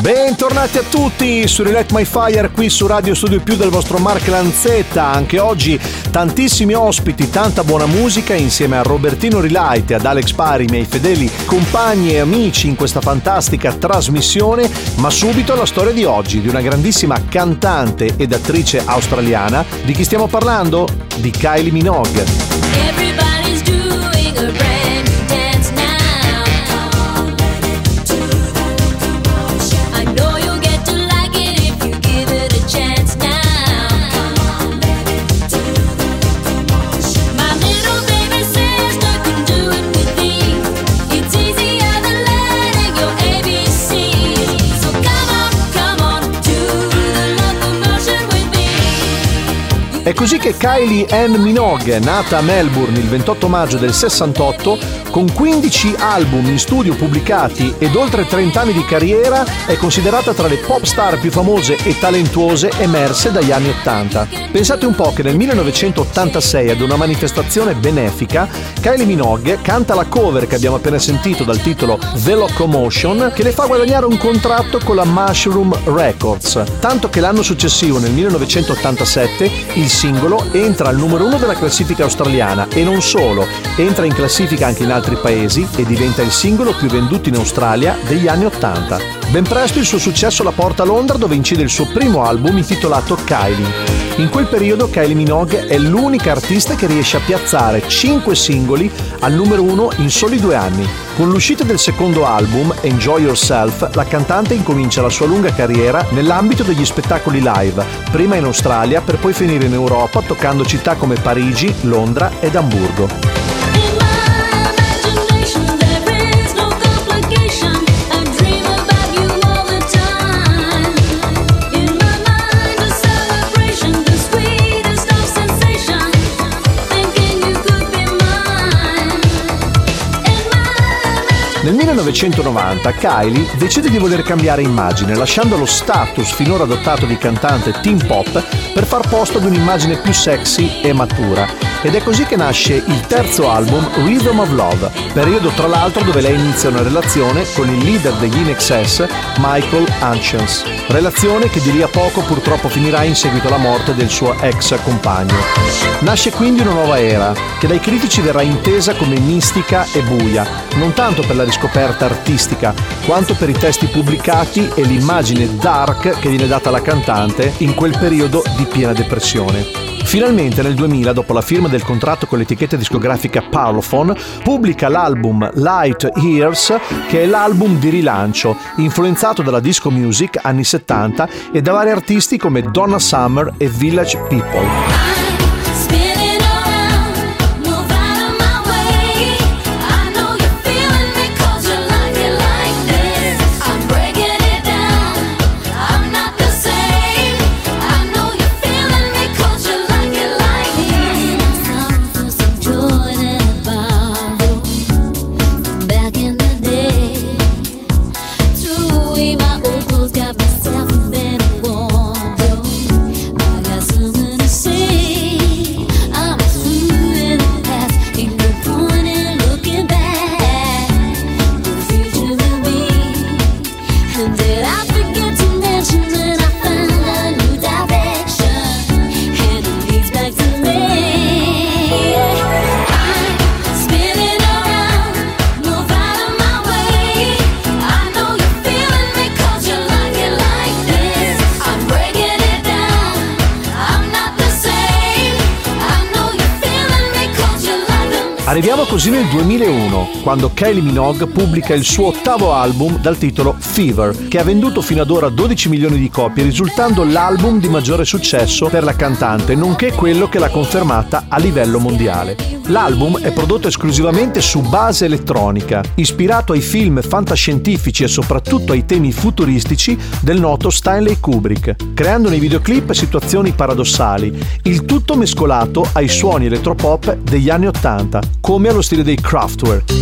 Bentornati a tutti su Relight My Fire, qui su Radio Studio Più del vostro Mark Lanzetta. Anche oggi tantissimi ospiti, tanta buona musica insieme a Robertino Relight e ad Alex Pari, miei fedeli compagni e amici in questa fantastica trasmissione. Ma subito la storia di oggi, di una grandissima cantante ed attrice australiana. Di chi stiamo parlando? Di Kylie Minogue. Everybody's doing a brand new dance now. I know you'll get to like it if you give it a chance now. My little baby sister can do it with me. It's easier than learning your ABC. So come on, do the locomotion with me. È così che Kylie Ann Minogue, nata a Melbourne il 28 maggio del 68, con 15 album in studio pubblicati ed oltre 30 anni di carriera, è considerata tra le pop star più famose e talentuose emerse dagli anni 80. Pensate un po' che nel 1986, ad una manifestazione benefica, Kylie Minogue canta la cover che abbiamo appena sentito dal titolo The Locomotion, che le fa guadagnare un contratto con la Mushroom Records, tanto che l'anno successivo, nel 1987, il singolo entra al numero 1 della classifica australiana e non solo, entra in classifica anche in altri paesi e diventa il singolo più venduto in Australia degli anni 80. Ben presto il suo successo la porta a Londra, dove incide il suo primo album intitolato Kylie. In quel periodo Kylie Minogue è l'unica artista che riesce a piazzare 5 singoli al numero 1 in soli 2 anni. Con l'uscita del secondo album, Enjoy Yourself, la cantante incomincia la sua lunga carriera nell'ambito degli spettacoli live, prima in Australia per poi finire in Europa toccando città come Parigi, Londra ed Amburgo. Nel 1990 Kylie decide di voler cambiare immagine, lasciando lo status finora adottato di cantante teen pop per far posto ad un'immagine più sexy e matura. Ed è così che nasce il terzo album, Rhythm of Love, periodo tra l'altro dove lei inizia una relazione con il leader degli In-Excess, Michael Hutchence. Relazione che di lì a poco purtroppo finirà in seguito alla morte del suo ex compagno. Nasce quindi una nuova era, che dai critici verrà intesa come mistica e buia, non tanto per la riscoperta artistica, quanto per i testi pubblicati e l'immagine dark che viene data alla cantante in quel periodo di piena depressione. Finalmente nel 2000, dopo la firma del contratto con l'etichetta discografica Parlophone, pubblica l'album Light Years, che è l'album di rilancio, influenzato dalla disco music anni 70 e da vari artisti come Donna Summer e Village People. Arriviamo così nel 2001, quando Kylie Minogue pubblica il suo ottavo album dal titolo Fever, che ha venduto fino ad ora 12 milioni di copie, risultando l'album di maggiore successo per la cantante, nonché quello che l'ha confermata a livello mondiale. L'album è prodotto esclusivamente su base elettronica, ispirato ai film fantascientifici e soprattutto ai temi futuristici del noto Stanley Kubrick, creando nei videoclip situazioni paradossali, il tutto mescolato ai suoni elettropop degli anni 80, come allo stile dei Kraftwerk.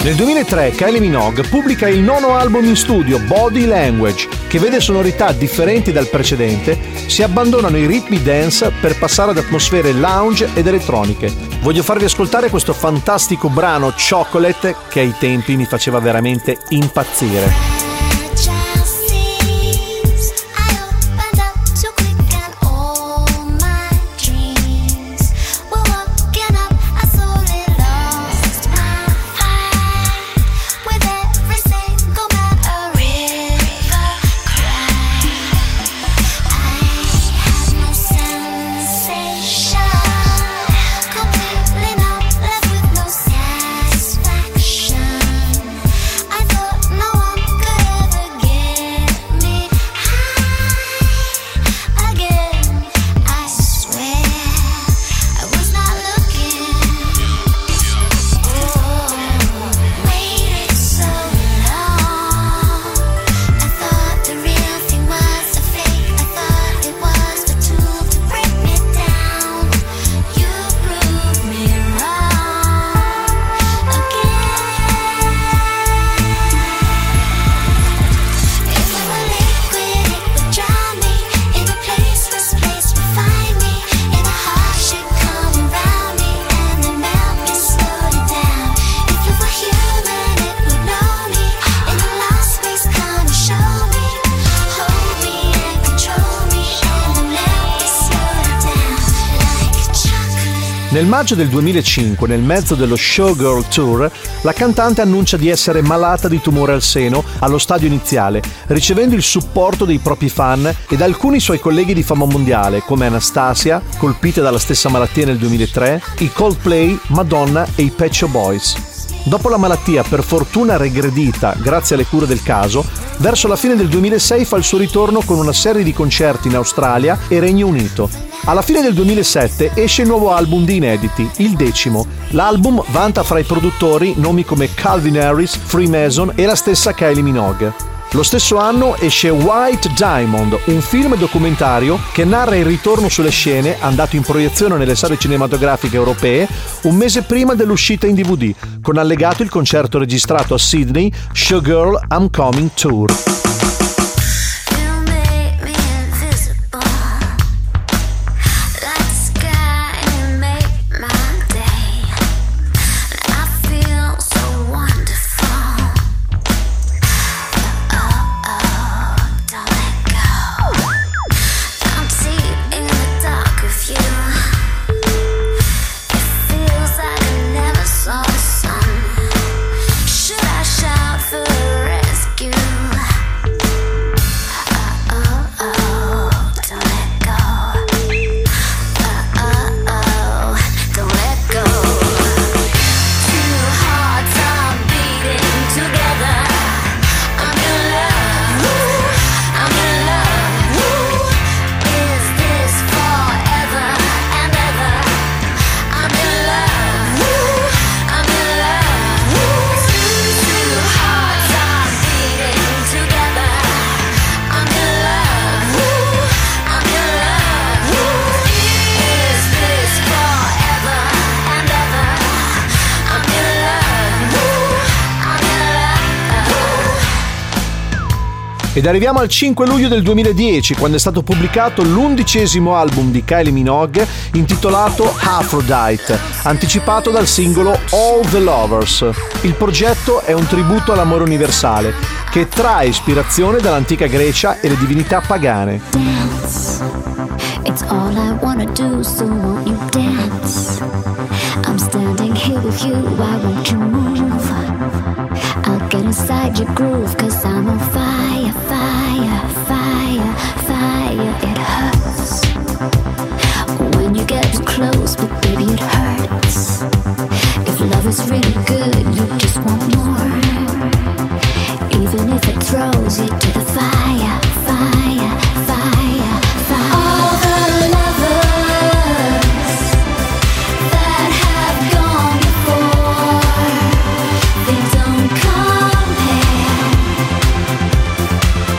Nel 2003 Kylie Minogue pubblica il nono album in studio, Body Language, che vede sonorità differenti dal precedente. Si abbandonano i ritmi dance per passare ad atmosfere lounge ed elettroniche. Voglio farvi ascoltare questo fantastico brano Chocolate che ai tempi mi faceva veramente impazzire. Nel maggio del 2005, nel mezzo dello Showgirl Tour, la cantante annuncia di essere malata di tumore al seno allo stadio iniziale, ricevendo il supporto dei propri fan e da alcuni suoi colleghi di fama mondiale, come Anastasia, colpita dalla stessa malattia nel 2003, i Coldplay, Madonna e i Pet Shop Boys. Dopo la malattia, per fortuna regredita grazie alle cure del caso, verso la fine del 2006 fa il suo ritorno con una serie di concerti in Australia e Regno Unito. Alla fine del 2007 esce il nuovo album di inediti, il 10º. L'album vanta fra i produttori nomi come Calvin Harris, Freemason e la stessa Kylie Minogue. Lo stesso anno esce White Diamond, un film documentario che narra il ritorno sulle scene, andato in proiezione nelle sale cinematografiche europee un mese prima dell'uscita in DVD, con allegato il concerto registrato a Sydney, Showgirl I'm Coming Tour. Ed arriviamo al 5 luglio del 2010, quando è stato pubblicato l'11° album di Kylie Minogue intitolato Aphrodite, anticipato dal singolo All the Lovers. Il progetto è un tributo all'amore universale che trae ispirazione dall'antica Grecia e le divinità pagane. Dance. It's all I wanna do, so won't you dance? I'm standing here with you, why won't you move? I'll get inside your groove, 'cause I'm on fire, fire, fire, fire. It hurts when you get too close, but baby it hurts. If love is really good, you just want more. Even if it throws you to the fire, fire, fire, fire. All the lovers that have gone before, they don't compare.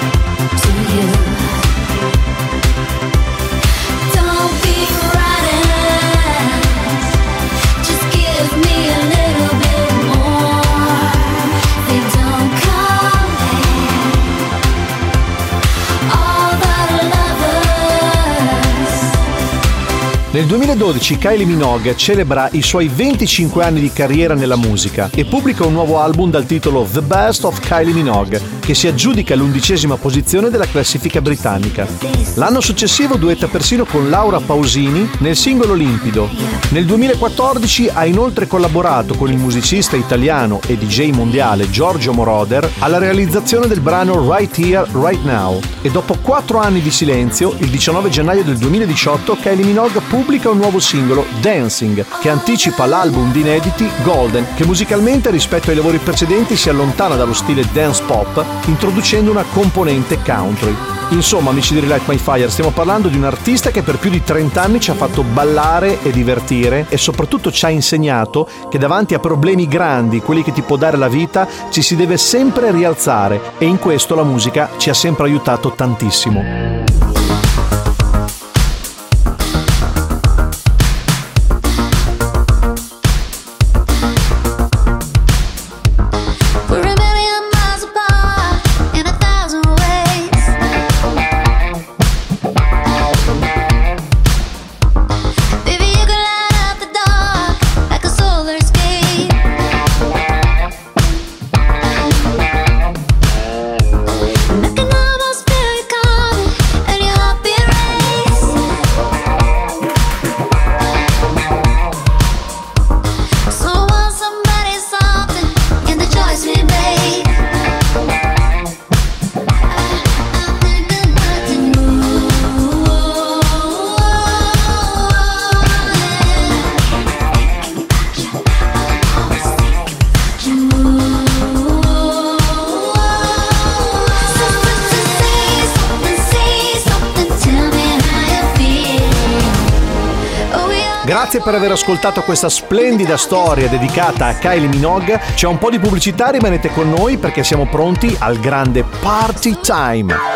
Nel 2012 Kylie Minogue celebra i suoi 25 anni di carriera nella musica e pubblica un nuovo album dal titolo The Best of Kylie Minogue, che si aggiudica l'11ª posizione della classifica britannica. L'anno successivo duetta persino con Laura Pausini nel singolo Limpido. Nel 2014 ha inoltre collaborato con il musicista italiano e DJ mondiale Giorgio Moroder alla realizzazione del brano Right Here, Right Now. E dopo 4 anni di silenzio, il 19 gennaio del 2018 Kylie Minogue pubblica un nuovo singolo, Dancing, che anticipa l'album di inediti Golden, che musicalmente rispetto ai lavori precedenti si allontana dallo stile dance pop, introducendo una componente country. Insomma, amici di Relight My Fire, stiamo parlando di un artista che per più di 30 anni ci ha fatto ballare e divertire e soprattutto ci ha insegnato che davanti a problemi grandi, quelli che ti può dare la vita, ci si deve sempre rialzare, e in questo la musica ci ha sempre aiutato tantissimo. Grazie per aver ascoltato questa splendida storia dedicata a Kylie Minogue. C'è un po' di pubblicità, rimanete con noi perché siamo pronti al grande party time.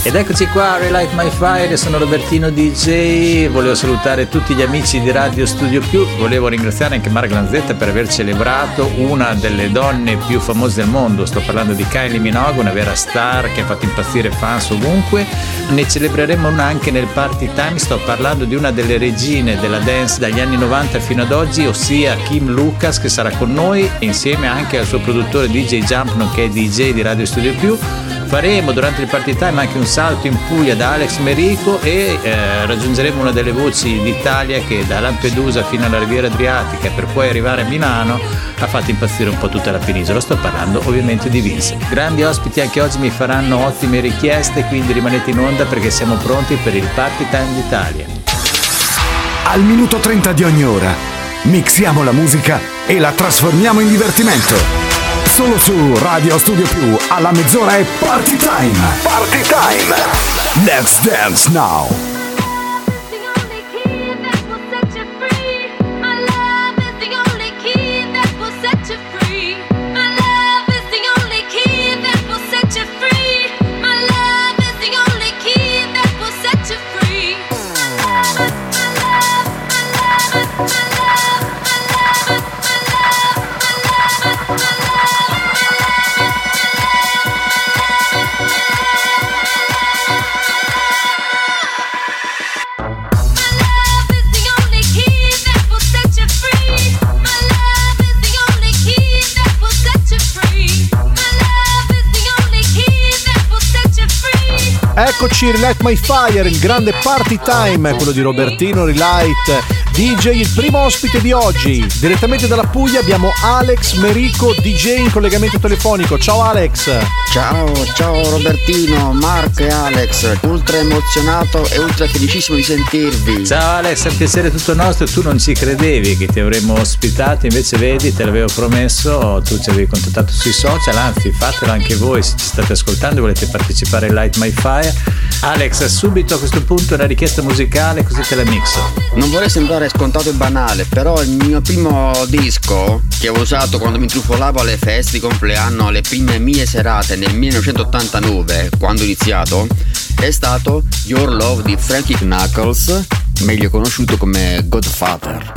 Ed eccoci qua, Relight My Fire, sono Robertino DJ, volevo salutare tutti gli amici di Radio Studio Più, volevo ringraziare anche Mark Lanzetta per aver celebrato una delle donne più famose del mondo, sto parlando di Kylie Minogue, una vera star che ha fatto impazzire fans ovunque, ne celebreremo una anche nel Party Time, sto parlando di una delle regine della dance dagli anni 90 fino ad oggi, ossia Kim Lucas, che sarà con noi insieme anche al suo produttore DJ Jump, nonché DJ di Radio Studio Più. Faremo durante il Party Time anche un salto in Puglia da Alex Merico e raggiungeremo una delle voci d'Italia che da Lampedusa fino alla Riviera Adriatica per poi arrivare a Milano ha fatto impazzire un po' tutta la penisola. Sto parlando ovviamente di Vince. Grandi ospiti anche oggi, mi faranno ottime richieste, quindi rimanete in onda perché siamo pronti per il Party Time d'Italia. Al minuto 30 di ogni ora mixiamo la musica e la trasformiamo in divertimento. Solo su Radio Studio Più alla mezz'ora è Party Time. Party Time. Let's dance now. Eccoci, Relight My Fire, il grande Party Time, quello di Robertino Relight DJ, il primo ospite di oggi. Direttamente dalla Puglia abbiamo Alex Merico DJ in collegamento telefonico. Ciao Alex. Ciao Robertino, Marco e Alex, ultra emozionato e ultra felicissimo di sentirvi. Ciao Alex, è un piacere tutto nostro, tu non ci credevi che ti avremmo ospitato, invece vedi, te l'avevo promesso, tu ci avevi contattato sui social, anzi fatelo anche voi se ci state ascoltando e volete partecipare a Light My Fire. Alex, subito a questo punto una richiesta musicale, così te la mixo. Non vorrei sembrare scontato e banale, però il mio primo disco che ho usato quando mi intrufolavo alle feste di compleanno, alle prime mie serate nel 1989, quando ho iniziato, è stato Your Love di Frankie Knuckles, meglio conosciuto come Godfather.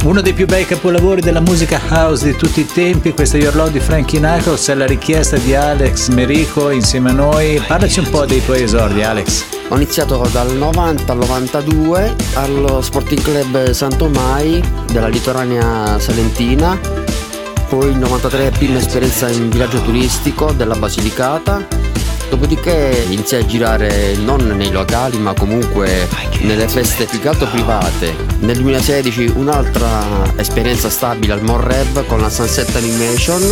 Uno dei più bei capolavori della musica house di tutti i tempi, questo Your Love di Frankie Knuckles, è la richiesta di Alex Merico insieme a noi. Parlaci un po' dei tuoi esordi, Alex. Ho iniziato dal 90 al 92 allo Sporting Club Santomai della litoranea salentina, poi il 93 prima esperienza in villaggio turistico della Basilicata. Dopodiché iniziai a girare non nei locali ma comunque nelle feste più che altro private. Nel 2016 un'altra esperienza stabile al Morrev con la Sunset Animation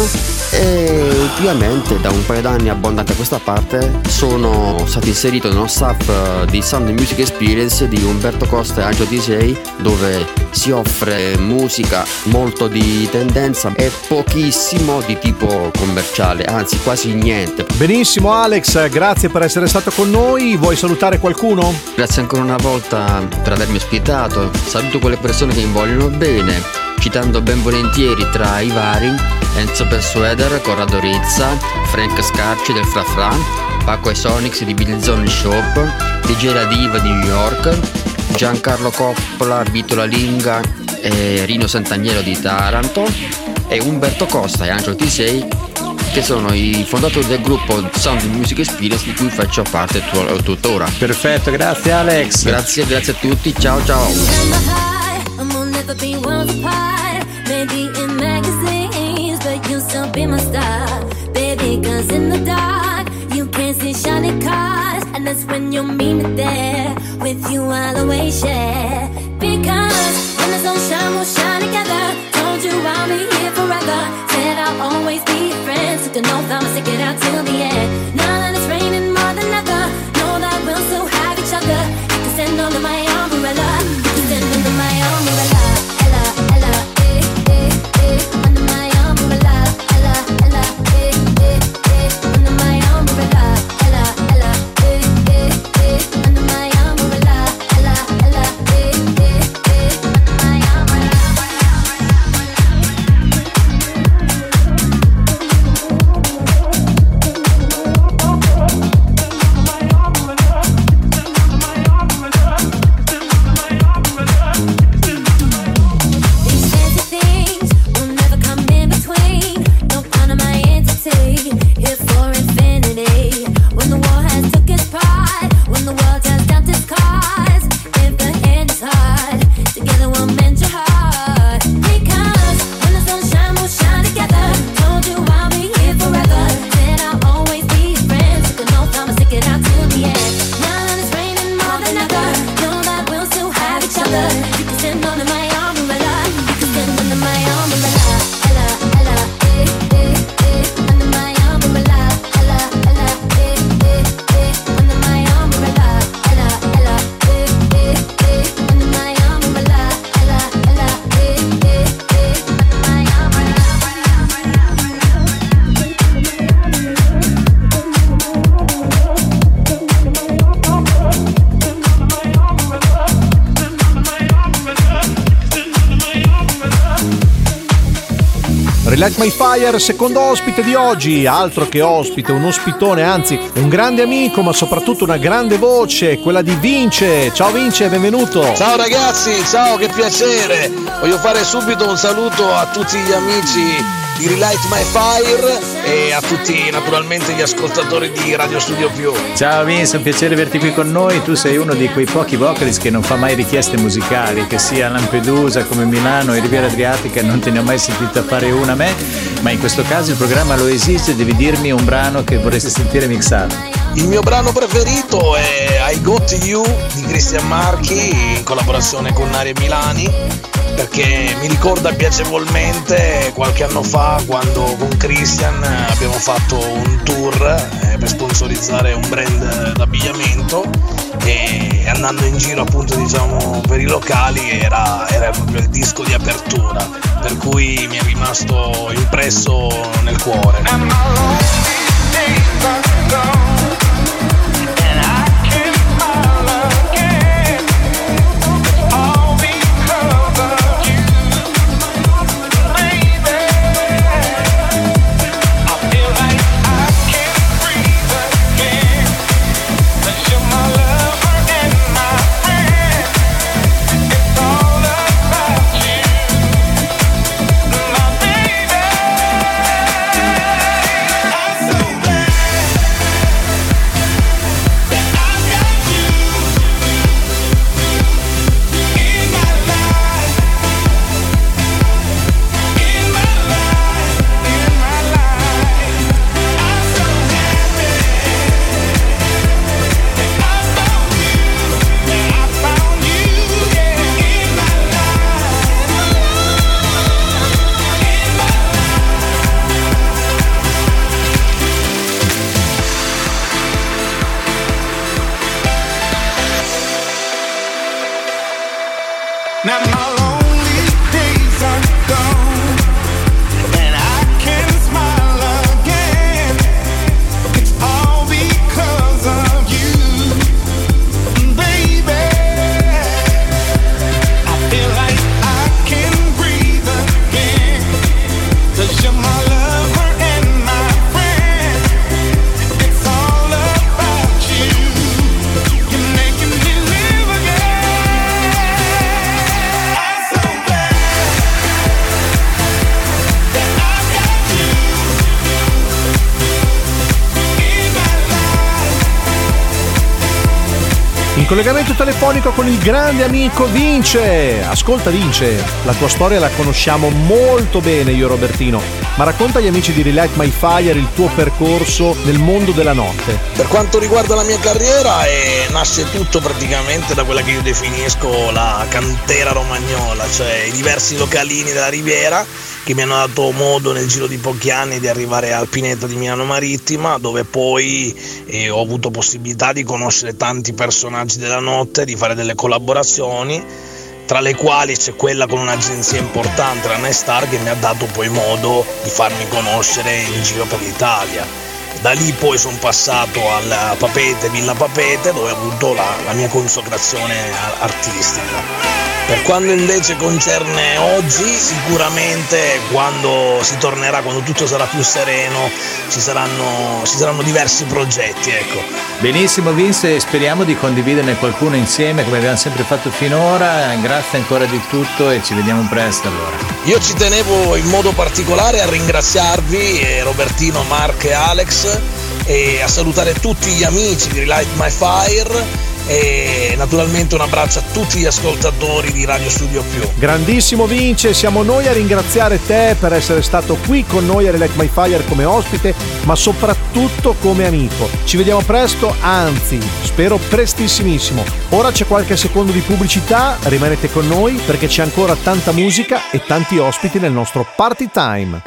e ultimamente da un paio d'anni abbondanti a questa parte sono stato inserito nello staff di Sound Music Experience di Umberto Costa e Angelo Tisei, dove si offre musica molto di tendenza e pochissimo di tipo commerciale, anzi quasi niente. Benissimo Alex, grazie per essere stato con noi. Vuoi salutare qualcuno? Grazie ancora una volta per avermi ospitato. Saluto quelle persone che mi vogliono bene, citando ben volentieri tra i vari Enzo Persueder, Corrado Rizza, Frank Scarci del Fra Fra, Paco e Sonics di Bilzone Shop, DJ La Diva di New York, Giancarlo Coppola, Vito La Linga e Rino Sant'Agnello di Taranto e Umberto Costa e Angelo Tisei, che sono i fondatori del gruppo Sound Music Experience di cui faccio parte tuttora. Perfetto, grazie Alex. Grazie a tutti, ciao ciao. And we'll never be worlds apart. Maybe in magazines, but you'll still be my star, baby. 'Cause in the dark, you can't see shiny cars, and that's when you'll meet me there. With you, I'll always share. Because when the sun shines, we'll shine together. Told you I'll be here forever. Said I'll always be your friend. Took an oath, I'ma stick it out till the end. Now that it's raining more than ever, know that we'll still have each other. You can stand under my umbrella. You can stand under my umbrella. Ella, Ella, under my umbrella. Ella, Ella, under my umbrella. Ella, Ella, under my umbrella. Ella, Ella, under my umbrella. These fancy things will never come in between. Don't honor my entity, here for infinity. When the war has took its part, when the world has dealt its cards, if the end is hard, together we'll mend your heart. Because when the sun shines, we'll shine together. Told you I'll be here forever. Said I'll always be your friend. Took an oath, I'ma stick it out till the end. Now that it's raining more than ever, know that we'll still have each other. You can stand under my umbrella. You can stand under my umbrella. Ella, Ella, under my umbrella. Ella, Ella, under my umbrella. Ella, Ella, under my umbrella. Ella, Ella, Relight My Fire, secondo ospite di oggi, altro che ospite, un ospitone, anzi un grande amico, ma soprattutto una grande voce, quella di Vince. Ciao Vince, benvenuto. Ciao ragazzi, ciao, che piacere. Voglio fare subito un saluto a tutti gli amici di Relight My Fire e a tutti naturalmente gli ascoltatori di Radio Studio Più. Ciao Vince, è un piacere averti qui con noi. Tu sei uno di quei pochi vocalist che non fa mai richieste musicali, che sia a Lampedusa come Milano e Riviera Adriatica non te ne ho mai sentita fare una a me, ma in questo caso il programma lo esige, devi dirmi un brano che vorresti sentire mixato. Il mio brano preferito è I Got You di Cristian Marchi in collaborazione con Naria Milani, perché mi ricorda piacevolmente qualche anno fa quando con Christian abbiamo fatto un tour per sponsorizzare un brand d'abbigliamento e andando in giro appunto diciamo per i locali era proprio il disco di apertura, per cui mi è rimasto impresso nel cuore. It's all about you. collegamento telefonico con il grande amico Vince. Ascolta Vince, la tua storia la conosciamo molto bene io e Robertino, ma racconta agli amici di Relight My Fire il tuo percorso nel mondo della notte. Per quanto riguarda la mia carriera, nasce tutto praticamente da quella che io definisco la cantera romagnola, cioè i diversi localini della Riviera che mi hanno dato modo nel giro di pochi anni di arrivare al Pineta di Milano Marittima, dove poi ho avuto possibilità di conoscere tanti personaggi della notte, di fare delle collaborazioni, tra le quali c'è quella con un'agenzia importante, la Nestar, che mi ha dato poi modo di farmi conoscere in giro per l'Italia. Da lì poi sono passato al Papete, Villa Papete, dove ho avuto la mia consacrazione artistica. Per quanto invece concerne oggi, sicuramente quando si tornerà, quando tutto sarà più sereno, ci saranno diversi progetti, ecco. Benissimo Vince, speriamo di condividerne qualcuno insieme come abbiamo sempre fatto finora. Grazie ancora di tutto e ci vediamo presto allora. Io ci tenevo in modo particolare a ringraziarvi, Robertino, Mark e Alex, e a salutare tutti gli amici di Relight My Fire e naturalmente un abbraccio a tutti gli ascoltatori di Radio Studio Più. Grandissimo Vince, siamo noi a ringraziare te per essere stato qui con noi a Relight My Fire come ospite, ma soprattutto come amico. Ci vediamo presto, anzi spero prestissimissimo. Ora c'è qualche secondo di pubblicità, rimanete con noi perché c'è ancora tanta musica e tanti ospiti nel nostro Party Time.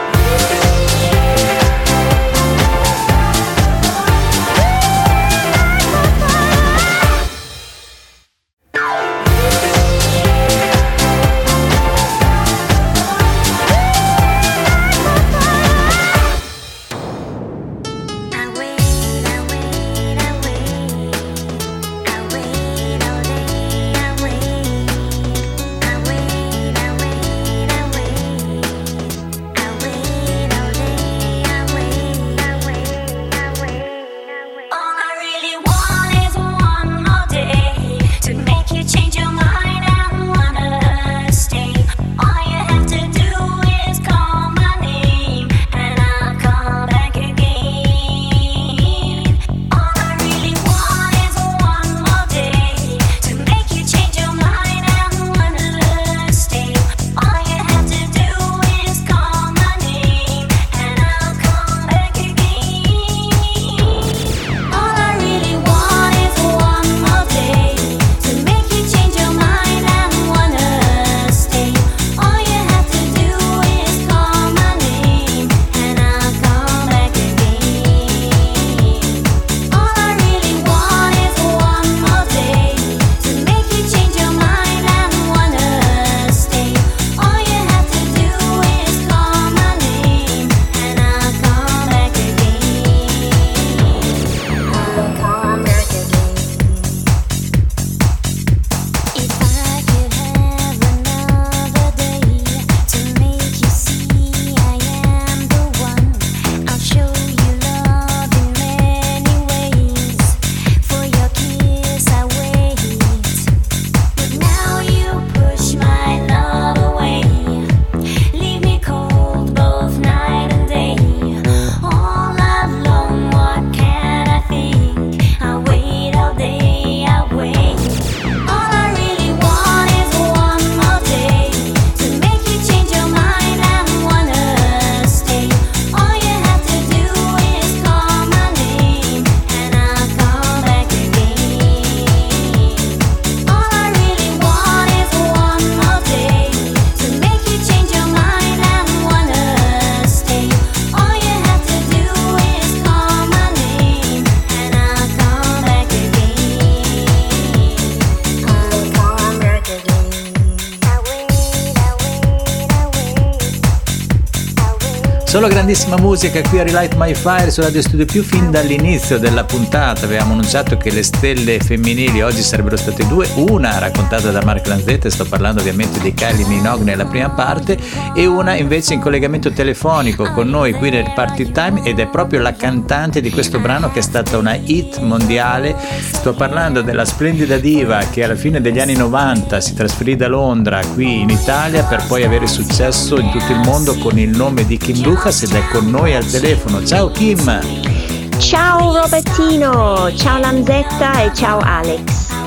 Solo grandissima musica qui a Relight My Fire su Radio Studio Più. Fin dall'inizio della puntata avevamo annunciato che le stelle femminili oggi sarebbero state due, una raccontata da Mark Lanzetta, sto parlando ovviamente di Kylie Minogue nella prima parte, e una invece in collegamento telefonico con noi qui nel Party Time, ed è proprio la cantante di questo brano che è stata una hit mondiale. Sto parlando della splendida diva che alla fine degli anni 90 si trasferì da Londra qui in Italia per poi avere successo in tutto il mondo con il nome di Kim Lucas, ed è con noi al telefono. Ciao Kim! Ciao Robertino, ciao Lanzetta e ciao Alex.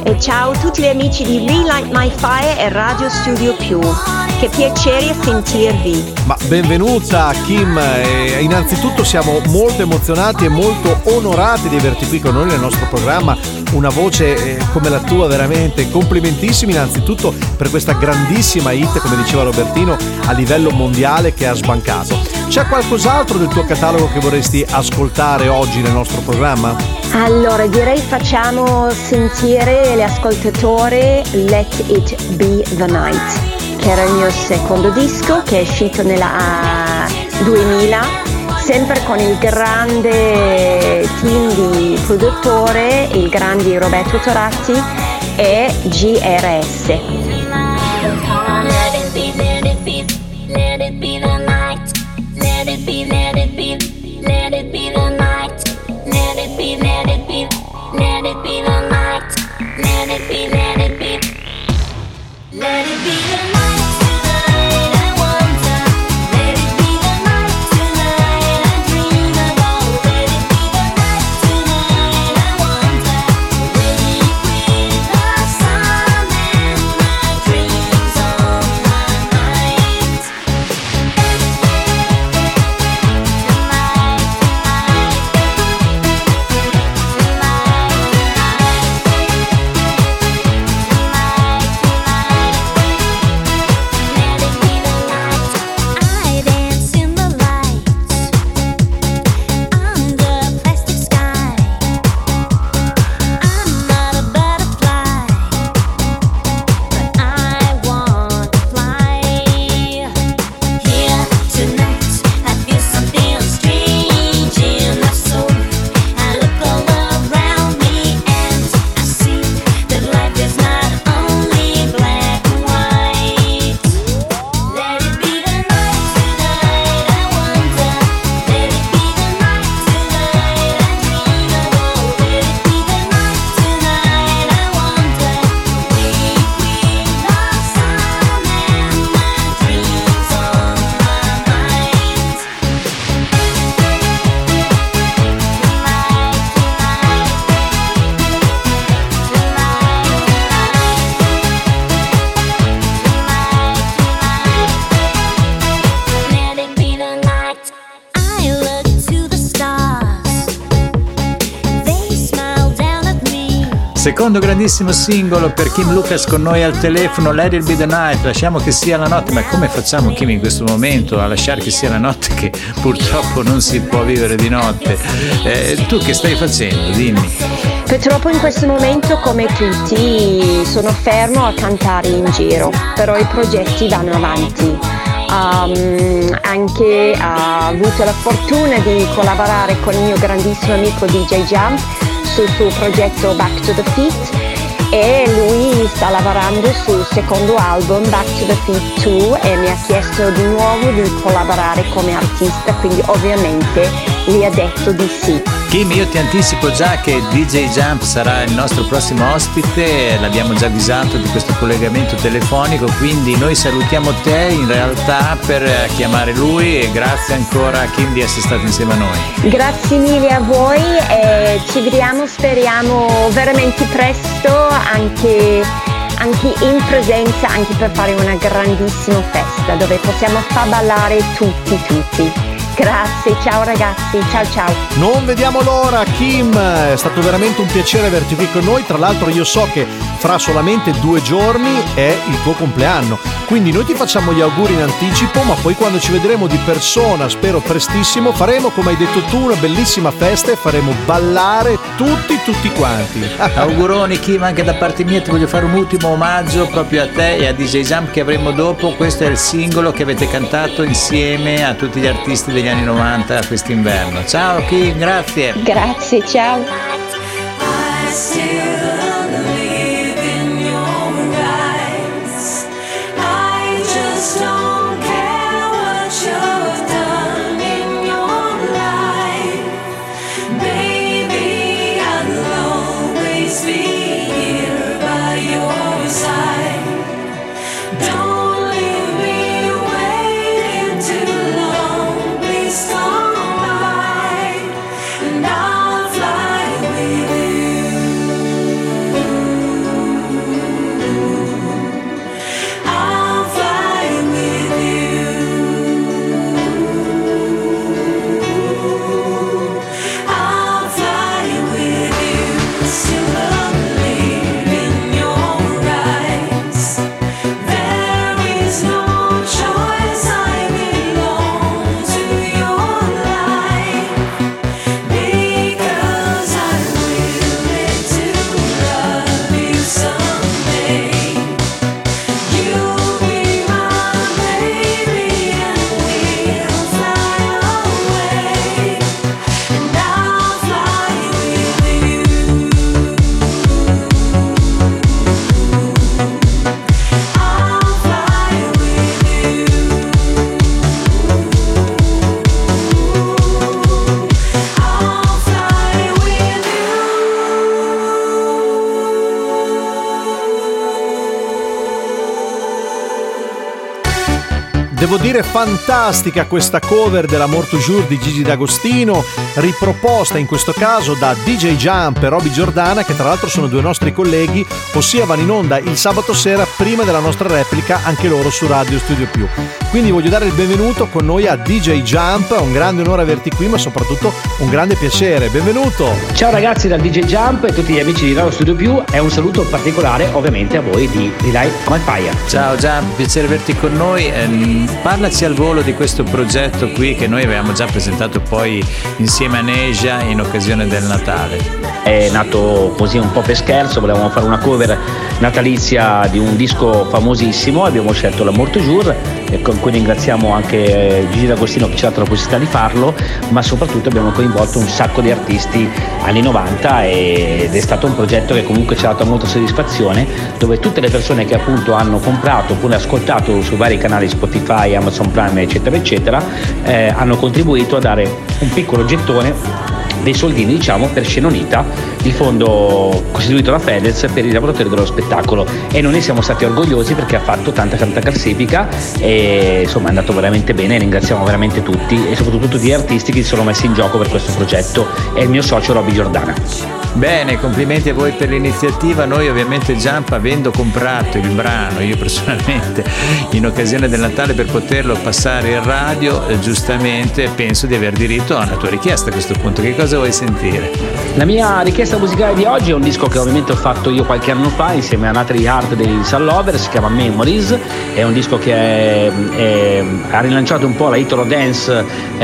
E ciao a tutti gli amici di Relight My Fire e Radio Studio Più. Che piacere sentirvi. Ma benvenuta Kim, innanzitutto siamo molto emozionati e molto onorati di averti qui con noi nel nostro programma, una voce come la tua veramente, complimentissimi innanzitutto per questa grandissima hit, come diceva Robertino, a livello mondiale che ha sbancato. C'è qualcos'altro del tuo catalogo che vorresti ascoltare oggi nel nostro programma? Allora direi facciamo sentire l'ascoltatore Let It Be The Night, che era il mio secondo disco che è uscito nella 2000, sempre con il grande team di produttore, il grande Roberto Toratti e GRS. Let it be, let it be, let it be the night. Let it be, let it be, let it be the night. Let it be, let it be, let it be the night. Let it be, let it be, let it be the night. Tonight I wonder. Let it be the night. Tonight I dream about. Let it be the night. Tonight I wonder. Wake with the sun and my dreams on my mind. I dance in the lights under plastic sky. I'm not a butterfly, but I want to fly. Here tonight, I feel something strange in my soul. I look all around me and I see that life is not only black and white. Let it be the night tonight, I wonder. Let it be the night tonight, I dream about. Let it be the night tonight, I wonder. Wake with the sun and my dreams on my mind. Let it be the night. I look to the stars. They smile down at me. Secondo grandissimo singolo per Kim Lucas con noi al telefono, Let It Be The Night, lasciamo che sia la notte. Ma come facciamo, Kim, in questo momento a lasciare che sia la notte, che purtroppo non si può vivere di notte? Tu che stai facendo? Dimmi. Purtroppo in questo momento, come tutti, sono fermo a cantare in giro, però i progetti vanno avanti. Anche ho avuto la fortuna di collaborare con il mio grandissimo amico DJ Jump sul suo progetto Back to the Feet, e lui sta lavorando sul secondo album Back to the Feet 2 e mi ha chiesto di nuovo di collaborare come artista, quindi ovviamente gli ha detto di sì. Kim, io ti anticipo già che DJ Jump sarà il nostro prossimo ospite, l'abbiamo già avvisato di questo collegamento telefonico, quindi noi salutiamo te in realtà per chiamare lui, e grazie ancora Kim di essere stato insieme a noi. Grazie mille a voi e ci vediamo, speriamo veramente presto, anche in presenza, anche per fare una grandissima festa dove possiamo far ballare tutti. Grazie, ciao ragazzi, ciao. Non vediamo l'ora, Kim, è stato veramente un piacere averti qui con noi. Tra l'altro io so che fra solamente 2 giorni è il tuo compleanno, quindi noi ti facciamo gli auguri in anticipo, ma poi quando ci vedremo di persona, spero prestissimo, faremo, come hai detto tu, una bellissima festa e faremo ballare tutti quanti. Auguroni Kim, anche da parte mia ti voglio fare un ultimo omaggio proprio a te e a DJ Jump che avremo dopo. Questo è il singolo che avete cantato insieme a tutti gli artisti degli anni 90 quest'inverno. Ciao Kim, grazie. Grazie, ciao. I still believe in your eyes. I just don't care what you've done in your life. Baby, I'll always be here by your side. Don't leave me waiting too long. Please come by and I'll fly with you. dire fantastica questa cover dell'Amour Toujours di Gigi D'Agostino, riproposta in questo caso da DJ Jump e Roby Giordana, che tra l'altro sono due nostri colleghi, ossia vanno in onda il sabato sera prima della nostra replica, anche loro su Radio Studio Più. Quindi voglio dare il benvenuto con noi a DJ Jump, è un grande onore averti qui, ma soprattutto un grande piacere. Benvenuto! Ciao ragazzi dal DJ Jump e tutti gli amici di Radio Studio Più, e un saluto particolare ovviamente a voi di Light My Fire. Ciao Jump, piacere averti con noi. Parlaci al volo di questo progetto qui che noi avevamo già presentato poi insieme a Neja in occasione del Natale. È nato così un po' per scherzo, volevamo fare una cover natalizia di un disco famosissimo, abbiamo scelto l'Amour Toujours, e con cui ringraziamo anche Gigi D'Agostino che ci ha dato la possibilità di farlo, ma soprattutto abbiamo coinvolto un sacco di artisti anni 90 ed è stato un progetto che comunque ci ha dato molta soddisfazione, dove tutte le persone che appunto hanno comprato oppure ascoltato su vari canali Spotify, Amazon Prime eccetera eccetera hanno contribuito a dare un piccolo gettone, dei soldini diciamo, per Scenonita, il fondo costituito da Fedez per i lavoratori dello spettacolo, e noi ne siamo stati orgogliosi perché ha fatto tanta classifica e insomma è andato veramente bene. Ringraziamo veramente tutti e soprattutto tutti gli artisti che si sono messi in gioco per questo progetto e il mio socio Roby Giordana. Bene, complimenti a voi per l'iniziativa. Noi ovviamente Jump, avendo comprato il brano io personalmente in occasione del Natale per poterlo passare in radio, giustamente penso di aver diritto a una tua richiesta a questo punto. Che cosa vuoi sentire? La mia richiesta musicale di oggi è un disco che ovviamente ho fatto io qualche anno fa insieme a Natalie Hart dei Sun Lovers, si chiama Memories, è un disco che ha rilanciato un po' la Italo Dance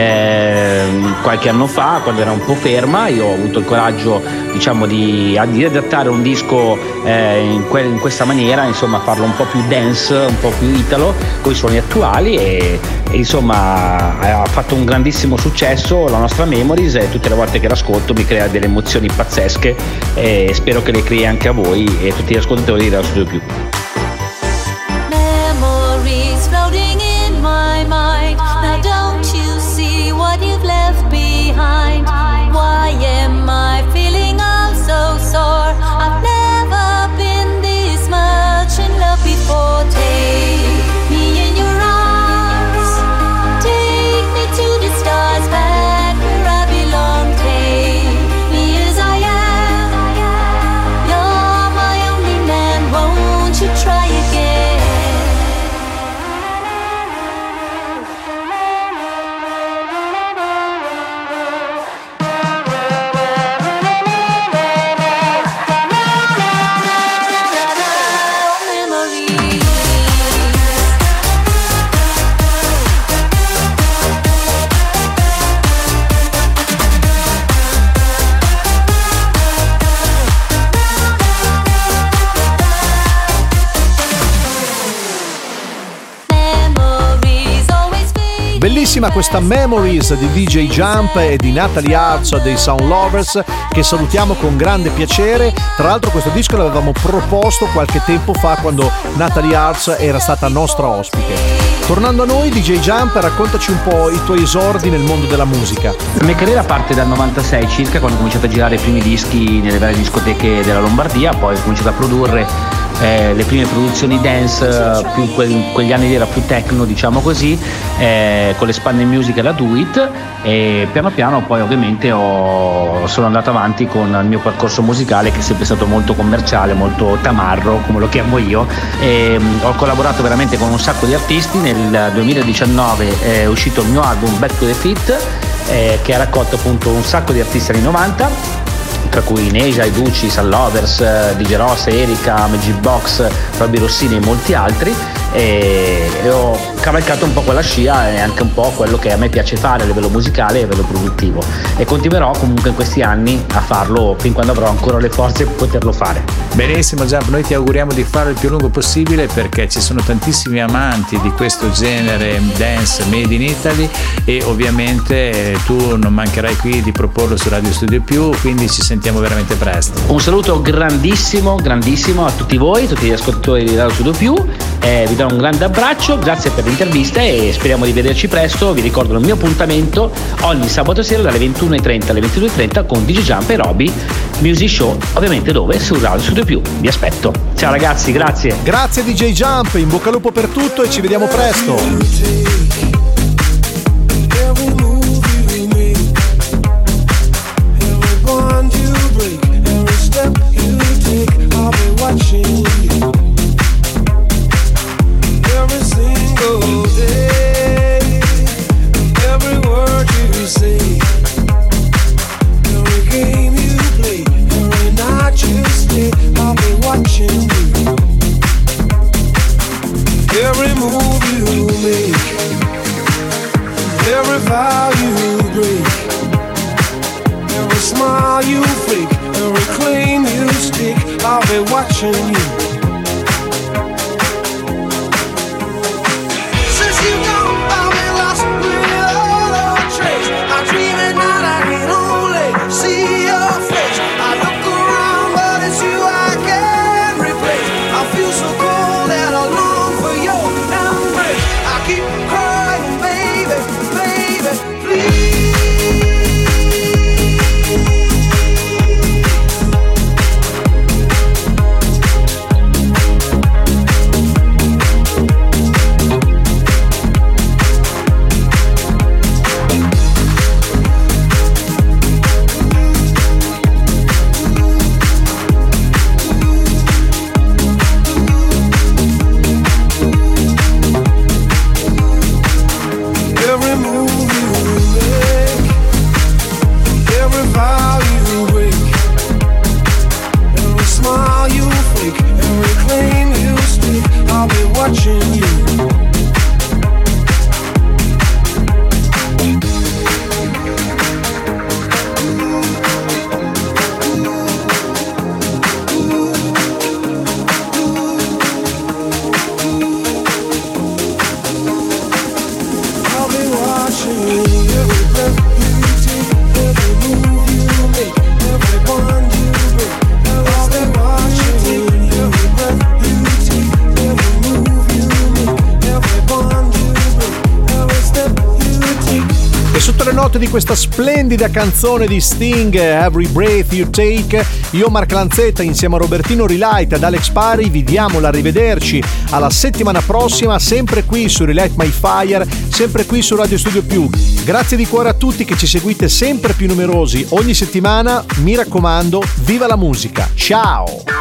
qualche anno fa, quando era un po' ferma. Io ho avuto il coraggio diciamo di adattare un disco in questa maniera, insomma farlo un po' più dance, un po' più italo, con i suoni attuali e insomma ha fatto un grandissimo successo la nostra Memories, e tutte le volte che l'ascolto mi crea delle emozioni pazzesche e spero che le crei anche a voi e a tutti gli ascoltatori della Studio Più. Memories floating in my mind. Now don't you see what you've left behind? Why am I feeling all so sore? I've never been this much in love before. Take me in your arms, take me to the stars, back where I belong. Take me as I am, you're my only man, won't you try again? Bellissima questa Memories di DJ Jump e di Natalie Hart dei Sound Lovers, che salutiamo con grande piacere. Tra l'altro questo disco l'avevamo proposto qualche tempo fa quando Natalie Hart era stata nostra ospite. Tornando a noi, DJ Jump, raccontaci un po' i tuoi esordi nel mondo della musica. La mia carriera parte dal 96 circa, quando ho cominciato a girare i primi dischi nelle varie discoteche della Lombardia, poi ho cominciato a produrre le prime produzioni dance, più quegli anni era più techno diciamo così, con le Spanne Music e la Do It, e piano piano poi ovviamente sono andato avanti con il mio percorso musicale, che è sempre stato molto commerciale, molto tamarro come lo chiamo io, e ho collaborato veramente con un sacco di artisti. Nel 2019 è uscito il mio album Back to the Fit, che ha raccolto appunto un sacco di artisti anni 90, tra cui Neja, Ducci, Sun Lovers, DJ Ross, Erika, Magic Box, Roby Rossini e molti altri, e ho cavalcato un po' quella scia e anche un po' quello che a me piace fare a livello musicale e a livello produttivo, e continuerò comunque in questi anni a farlo fin quando avrò ancora le forze per poterlo fare. Benissimo Jump, noi ti auguriamo di farlo il più lungo possibile, perché ci sono tantissimi amanti di questo genere dance made in Italy, e ovviamente tu non mancherai qui di proporlo su Radio Studio Più, quindi ci sentiamo veramente presto. Un saluto grandissimo a tutti voi, tutti gli ascoltatori di Radio Studio Più, vi do un grande abbraccio, grazie per interviste e speriamo di vederci presto. Vi ricordo il mio appuntamento ogni sabato sera dalle 21:30 alle 22:30 con DJ Jump e Roby Music Show, ovviamente dove? Su Radio Studio Più. Vi aspetto. Ciao ragazzi, grazie. Grazie DJ Jump, in bocca al lupo per tutto e ci vediamo presto. Every move you make, every vow you break, every smile you fake, every claim you stick, I'll be watching you. Since you gone, I've been lost without a trace. I dream at night, I can only see your face. I look around, but it's you I can't replace. I feel so cold and alone for your embrace. I keep crying, baby, baby, please. Every move you make, every vow you break, every smile you fake, every claim you speak, I'll be watching you. I'll be watching you. Every breath you take, every move you make, every bond you break. I'll be watching you. Every breath you take, every move you make, every bond you break, every step you take. E sotto le note di questa splendida canzone di Sting, Every Breath You Take, io Mark Lanzetta insieme a Robertino Relight ed Alex Pari vi diamo l'arrivederci alla settimana prossima, sempre qui su Relight My Fire, sempre qui su Radio Studio Più. Grazie di cuore a tutti che ci seguite sempre più numerosi ogni settimana, mi raccomando, viva la musica, ciao!